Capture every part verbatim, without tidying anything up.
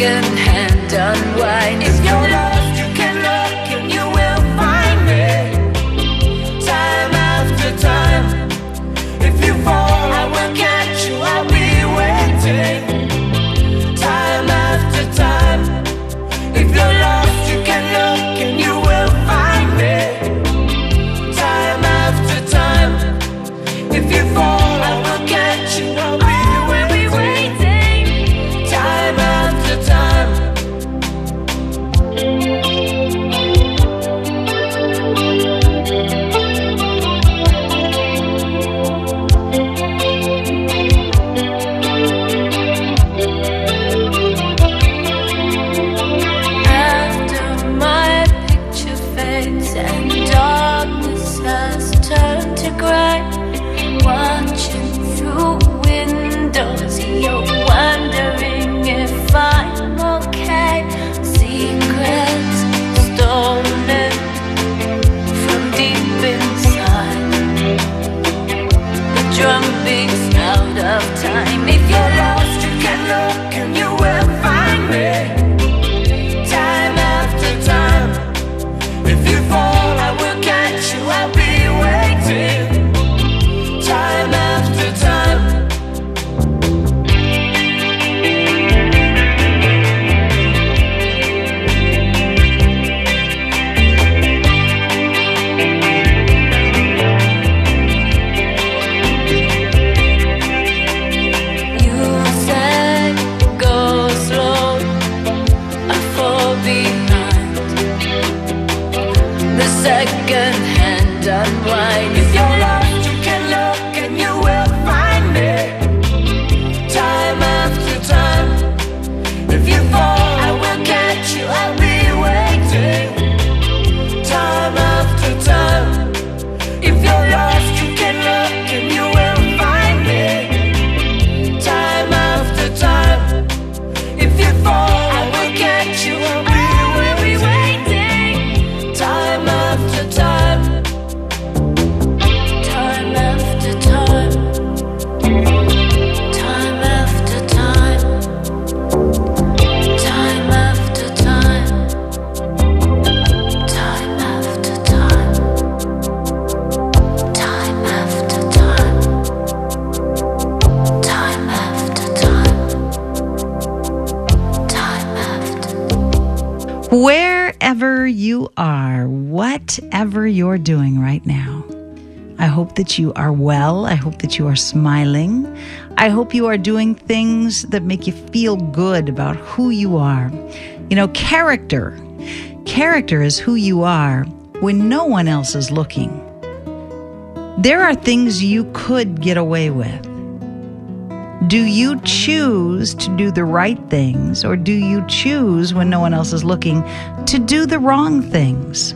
second-hand unwind. If you're lost, you can look and you will find me. Time after time. If you fall, I will catch you, I'll be waiting. Time after time. If you're lost, you can look and you will find me. Time after time. If you fall, I will catch you, I'll be waiting. Time after time. After my picture fades and darkness has turned to gray, watching through windows, you're wondering if I'm okay. Secrets stolen from deep inside. The drum beats out of time. If you're lost, you can look and you will find me. Time after time. If you fall, I will catch you, I'll be waiting. Time after time. You said go slow, I fall behind. The second-hand unwind. If you're lost, you can look and you will find me. Time after time. If you fall, I will catch you, I'll be waiting. Time after time. If you're lost, you can look and you will find me. Time after time. If you fall, I will catch you, I'll be waiting. Time after time. Time after time. Time after time. Time after time. Time after time. Time after time. Time after time. Time after. Wherever you are, whatever you're doing right now, I hope that you are well. I hope that you are smiling. I hope you are doing things that make you feel good about who you are. You know, character. Character is who you are when no one else is looking. There are things you could get away with. Do you choose to do the right things, or do you choose, when no one else is looking, to do the wrong things?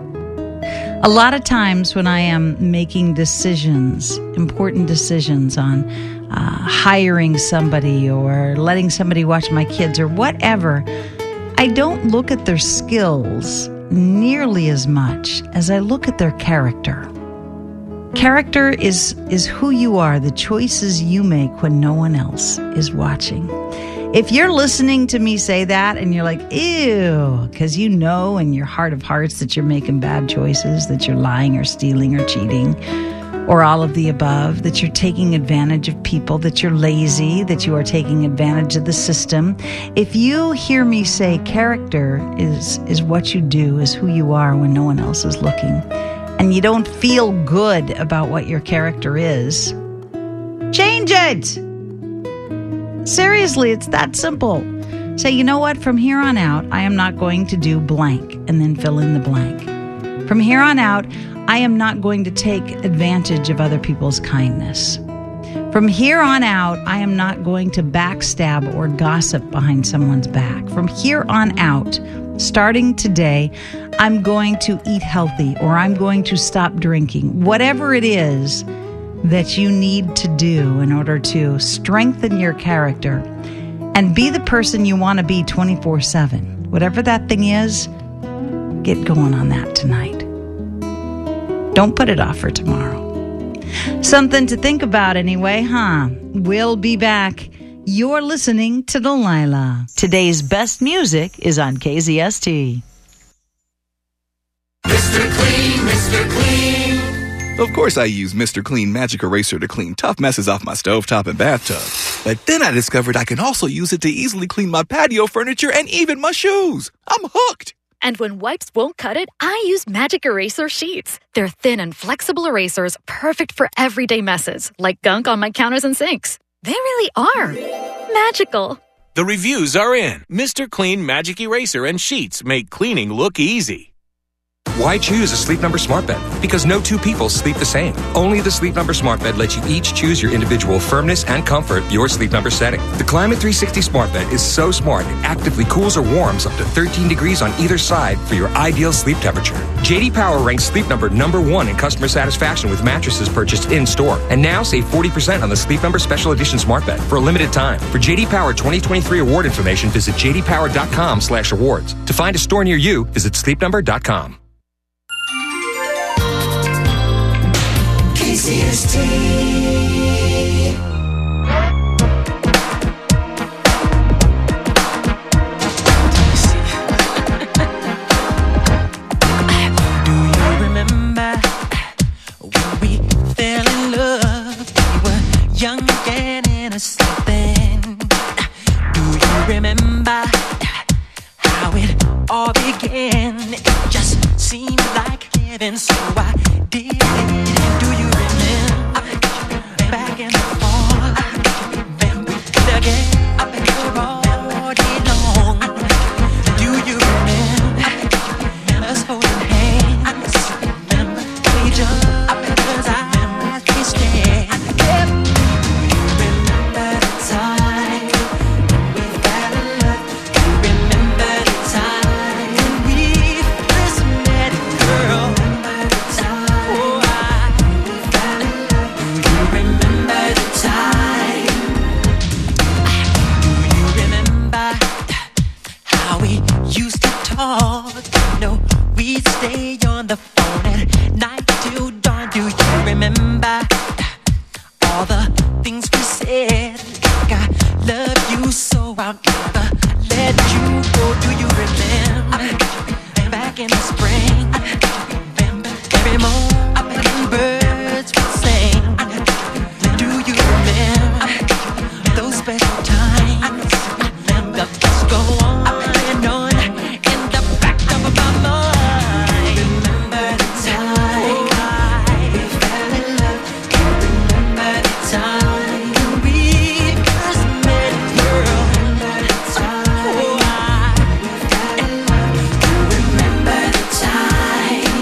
A lot of times when I am making decisions, important decisions on uh, hiring somebody or letting somebody watch my kids or whatever, I don't look at their skills nearly as much as I look at their character. Character is, is who you are, the choices you make when no one else is watching. If you're listening to me say that and you're like, ew, because you know in your heart of hearts that you're making bad choices, that you're lying or stealing or cheating, or all of the above, that you're taking advantage of people, that you're lazy, that you are taking advantage of the system. If you hear me say character is, is what you do, is who you are when no one else is looking, and you don't feel good about what your character is, change it. Seriously, it's that simple. Say, you know what? From here on out, I am not going to do blank, and then fill in the blank. From here on out, I am not going to take advantage of other people's kindness. From here on out, I am not going to backstab or gossip behind someone's back. From here on out, starting today, I'm going to eat healthy, or I'm going to stop drinking. Whatever it is that you need to do in order to strengthen your character and be the person you want to be twenty-four seven. Whatever that thing is, get going on that tonight. Don't put it off for tomorrow. Something to think about anyway, huh? We'll be back You're listening to Delilah. Today's best music is on K Z S T. Mister Clean, Mister Clean. Of course I use Mister Clean Magic Eraser to clean tough messes off my stovetop and bathtub. But then I discovered I can also use it to easily clean my patio furniture and even my shoes. I'm hooked. And when wipes won't cut it, I use Magic Eraser Sheets. They're thin and flexible erasers, perfect for everyday messes, like gunk on my counters and sinks. They really are magical. The reviews are in. Mister Clean Magic Eraser and Sheets make cleaning look easy. Why choose a Sleep Number smart bed? Because no two people sleep the same. Only the Sleep Number smart bed lets you each choose your individual firmness and comfort, your Sleep Number setting. The Climate three sixty smart bed is so smart it actively cools or warms up to thirteen degrees on either side for your ideal sleep temperature. J D Power ranks Sleep Number number one in customer satisfaction with mattresses purchased in-store. And now save forty percent on the Sleep Number Special Edition smart bed for a limited time. For J D Power twenty twenty-three award information, visit j d power dot com slash awards. To find a store near you, visit sleep number dot com. K Z S T. Do you remember when we fell in love? We were young and innocent then. Do you remember how it all began? It just seemed like heaven, so I did it. Do you remember back in the fall? Then we did again. I bet you're all day long. Do you remember us holding hands? Remember each other's eyes we stared. Do you remember the time we fell in love? Do you remember the time when we first met, girl? Oh, I do you remember the time? Do you remember how we used to talk? No, we'd stay on the phone at night till dawn. Do you remember all the things we said? Like I love you so I'll never let you go. Do you remember back in the spring? Every morning birds would sing. Do you remember those special times? The thoughts go on and on in the back of my mind. Remember the time we fell in love? Remember the time we first met, girl? Remember the time we fell in love? Remember the time?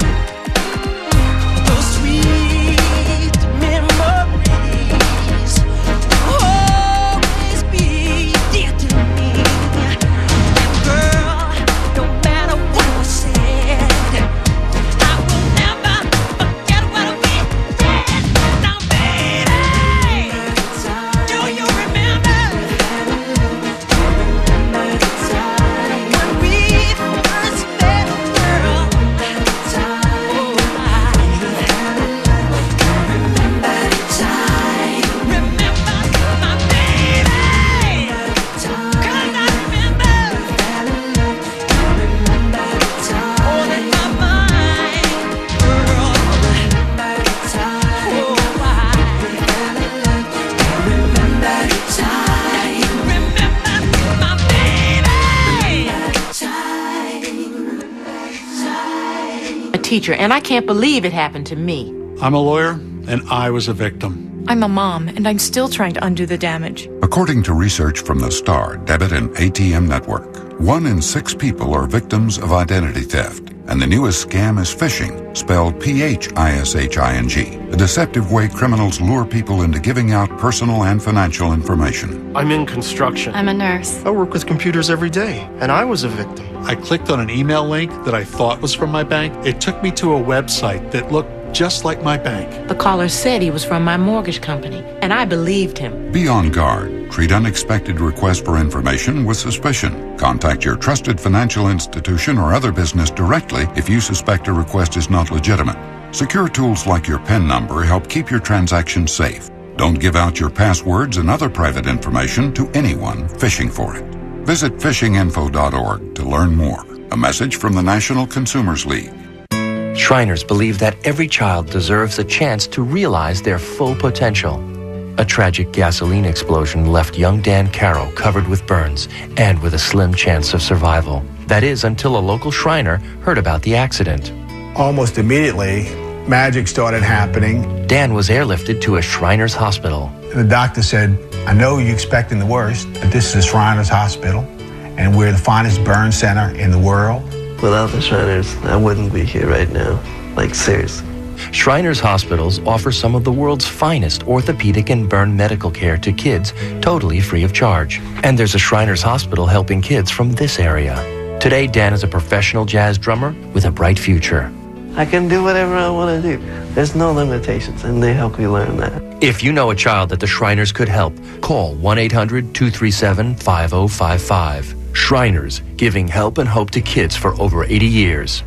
Those sweet memories will always be dear to me. And girl, no matter what was said, I will never forget what we said. Now, baby, do you remember when we first met, girl? Oh, I remember the time. Remember my baby, 'cause I remember all in my mind, girl. Oh, I remember the time. Remember my baby. A teacher, and I can't believe it happened to me. I'm a lawyer, and I was a victim. I'm a mom, and I'm still trying to undo the damage. According to research from the STAR Debit and A T M Network, one in six people are victims of identity theft. And the newest scam is phishing, spelled P H I S H I N G, a deceptive way criminals lure people into giving out personal and financial information. I'm in construction. I'm a nurse. I work with computers every day, and I was a victim. I clicked on an email link that I thought was from my bank. It took me to a website that looked just like my bank. The caller said he was from my mortgage company, and I believed him. Be on guard. Treat unexpected requests for information with suspicion. Contact your trusted financial institution or other business directly if you suspect a request is not legitimate. Secure tools like your PIN number help keep your transactions safe. Don't give out your passwords and other private information to anyone fishing for it. Visit fishing info dot org to learn more. A message from the National Consumers League. Shriners believe that every child deserves a chance to realize their full potential. A tragic gasoline explosion left young Dan Carroll covered with burns and with a slim chance of survival. That is, until a local Shriner heard about the accident. Almost immediately, magic started happening. Dan was airlifted to a Shriners hospital. The doctor said, I know you're expecting the worst, but this is a Shriners hospital, and we're the finest burn center in the world. Without the Shriners, I wouldn't be here right now. Like, seriously. Shriners Hospitals offer some of the world's finest orthopedic and burn medical care to kids totally free of charge. And there's a Shriners Hospital helping kids from this area. Today, Dan is a professional jazz drummer with a bright future. I can do whatever I want to do. There's no limitations, and they help me learn that. If you know a child that the Shriners could help, call one eight hundred two three seven five oh five five. Shriners, giving help and hope to kids for over eighty years.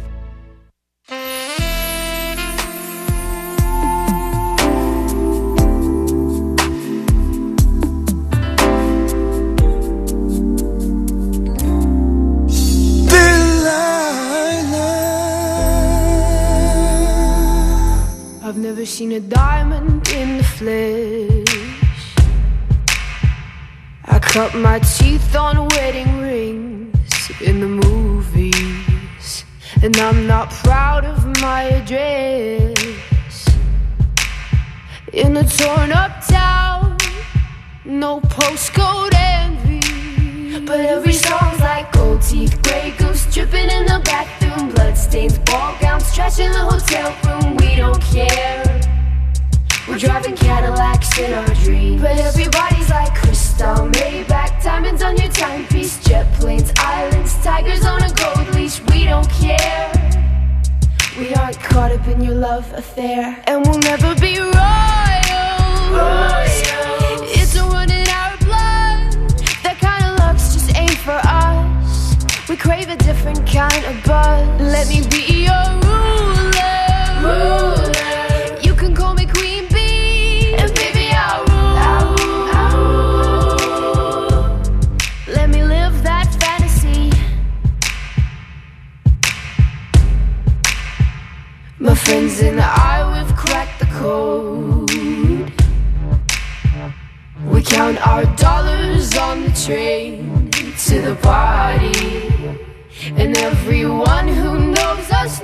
I've never seen a diamond in the flesh. I cut my teeth on wedding rings in the movies, and I'm not proud of my address. In a torn up town, no postcode envy, but every song's like gold teeth, grey goose dripping in the bathroom, bloodstains, ball gowns, trash in the hotel room. We don't care. We're driving Cadillacs in our dreams, but everybody's like crystal, Maybach, diamonds on your timepiece, jet planes, islands, tigers on a gold leash. We don't care. We aren't caught up in your love affair, and we'll never be royals. Royals. It's a run in our blood. That kind of luck's just ain't for us. We crave a different kind of buzz. Let me be your ruler. Ruler. You can call me Queen Bee, and baby I'll rule. I'll rule. Let me live that fantasy. My friends and I, we've cracked the code. We count our dollars on the train to the party, and everyone who knows us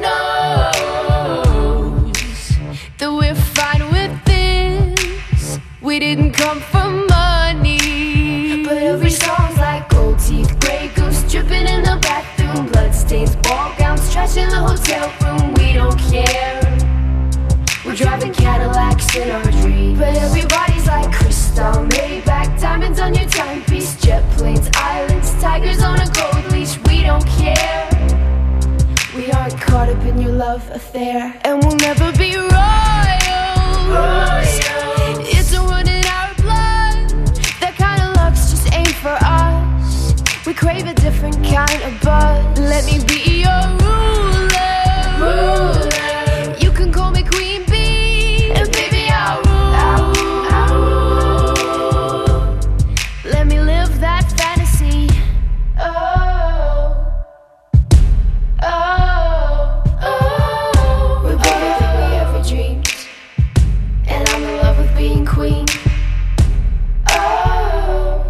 knows that we're fine with this. We didn't come for money, but every song's like gold teeth, grey goose dripping in the bathroom, bloodstains, ball gowns, trash in the hotel room. We don't care. We're driving Cadillacs in our dreams, but everybody's like crystal, Maybach, diamonds on your timepiece, jet planes, islands, tigers on a gold leash. We don't care. We aren't caught up in your love affair, and we'll never be royals. Royals. It's a run in our blood. That kind of luck's just ain't for us. We crave a different kind of buzz. Let me be your ruler. Ruler. You can call me Queen Bee, and baby I'll rule. I'll rule. I'll rule. Let me live that fantasy. Oh. Oh, oh, we're bigger than we ever dreamed, and I'm in love with being queen. Oh,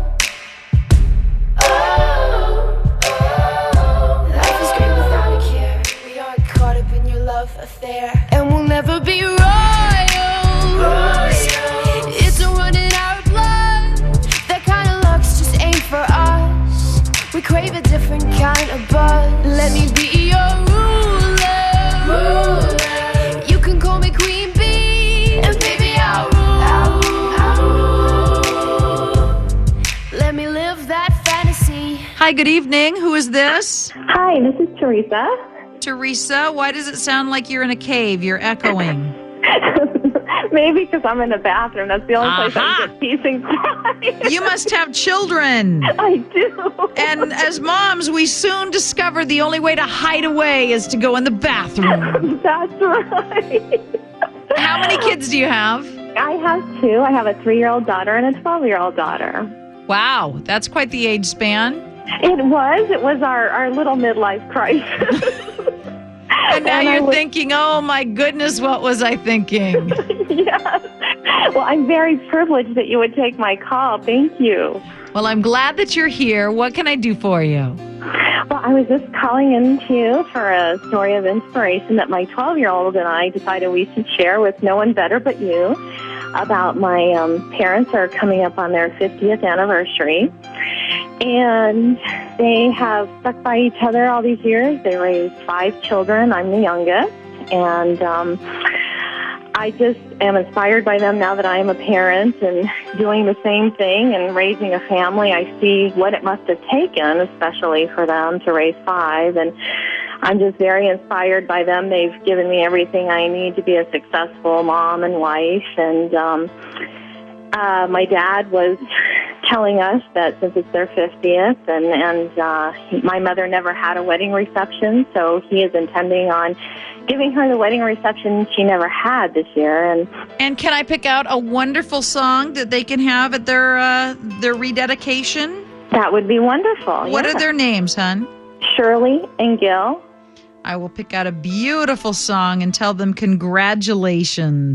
oh, oh, life is great without a care. We aren't caught up in your love affair, and we'll never be royals. Royals. It's a run in our blood. That kind of luck's just ain't for us. We crave a different kind of buzz. Let me be your ruler. Ruler. You can call me Queen Bee, and baby I'll rule. I'll rule. I'll rule. Let me live that fantasy. Hi, good evening. Who is this? Hi, this is Teresa. Teresa, why does it sound like you're in a cave? You're echoing. Maybe because I'm in the bathroom. That's the only place I can get peace and quiet. You must have children. I do. And as moms, we soon discovered the only way to hide away is to go in the bathroom. That's right. How many kids do you have? I have two. I have a three-year-old daughter and a twelve-year-old daughter. Wow, that's quite the age span. It was. It was our, our little midlife crisis. And now And I you're was- thinking, oh my goodness, what was I thinking? Yes. Well, I'm very privileged that you would take my call. Thank you. Well, I'm glad that you're here. What can I do for you? Well, I was just calling in to you for a story of inspiration that my twelve-year-old and I decided we should share with no one better but you about my um, parents are coming up on their fiftieth anniversary. And they have stuck by each other all these years. They raised five children. I'm the youngest. And um, I just am inspired by them now that I am a parent and doing the same thing and raising a family. I see what it must have taken, especially for them to raise five. And I'm just very inspired by them. They've given me everything I need to be a successful mom and wife. And um, uh, my dad was telling us that since it's their fiftieth, and, and uh, my mother never had a wedding reception, so he is intending on giving her the wedding reception she never had this year. And And can I pick out a wonderful song that they can have at their uh, their rededication? That would be wonderful. What yeah. are their names, hon? Shirley and Gil. I will pick out a beautiful song and tell them congratulations.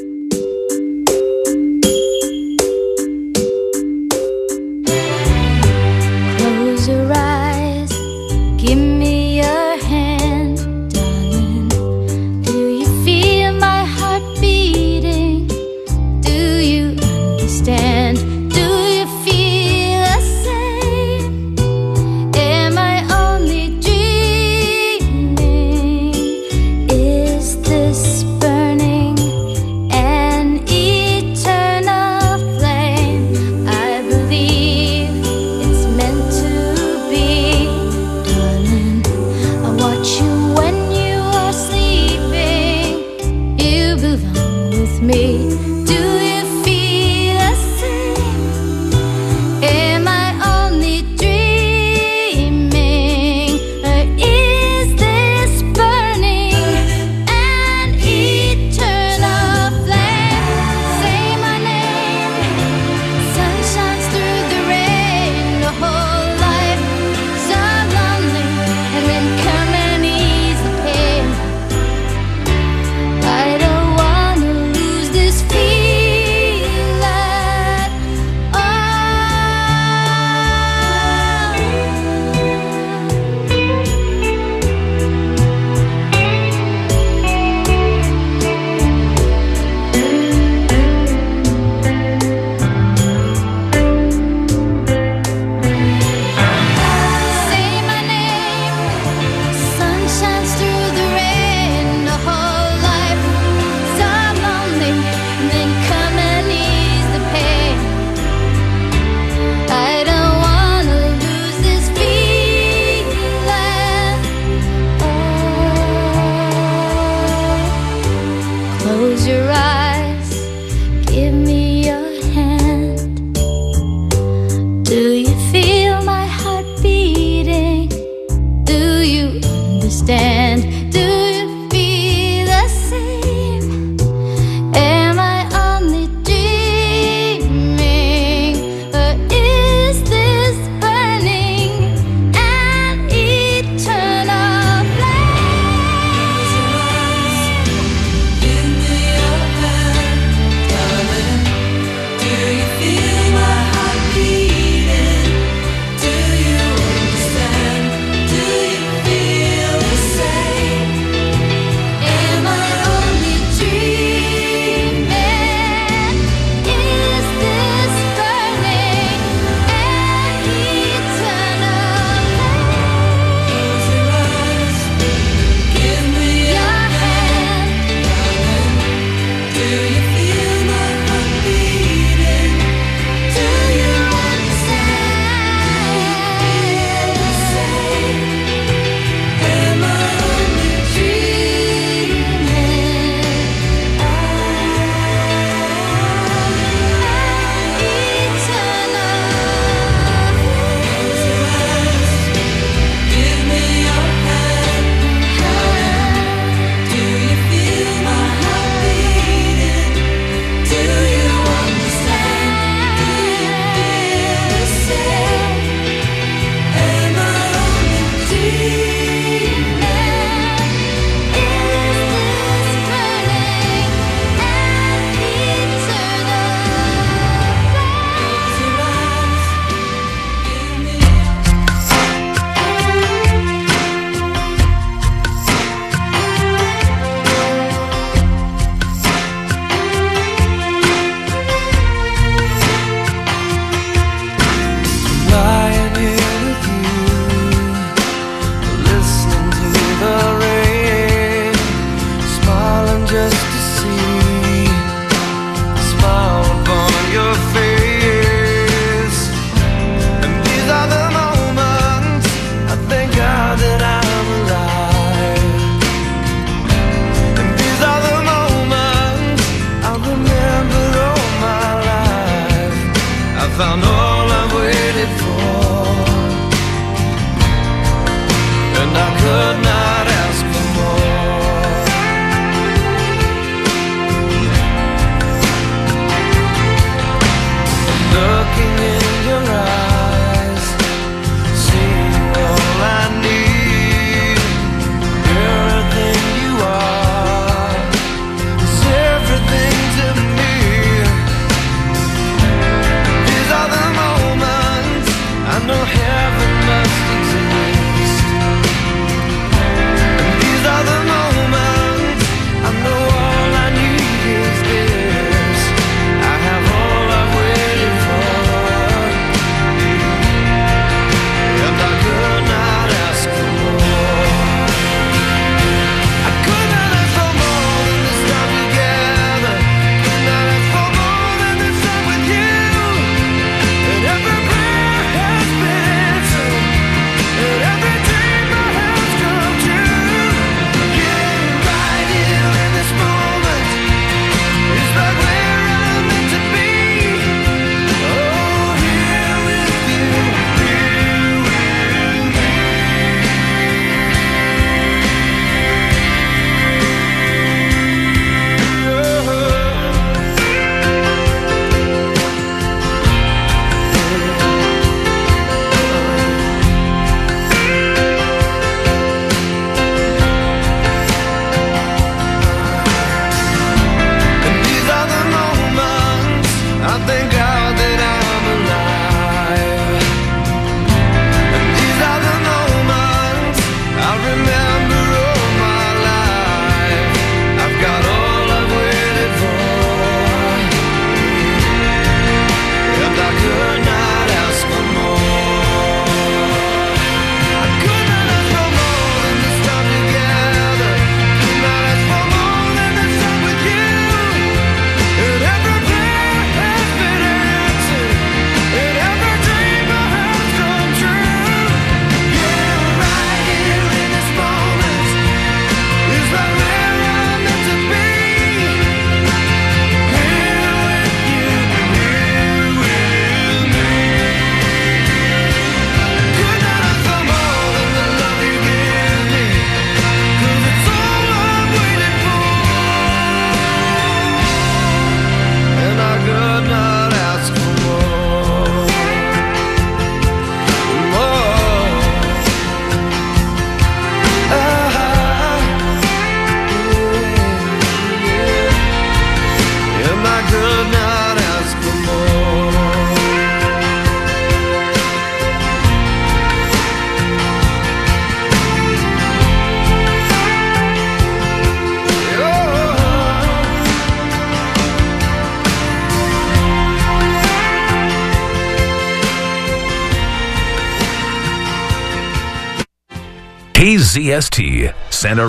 Close your eyes, give me your hand, darling. Do you feel my heart beating? Do you understand? Do you feel the same? Am I only dreaming? Is this burning K Z S T, Santa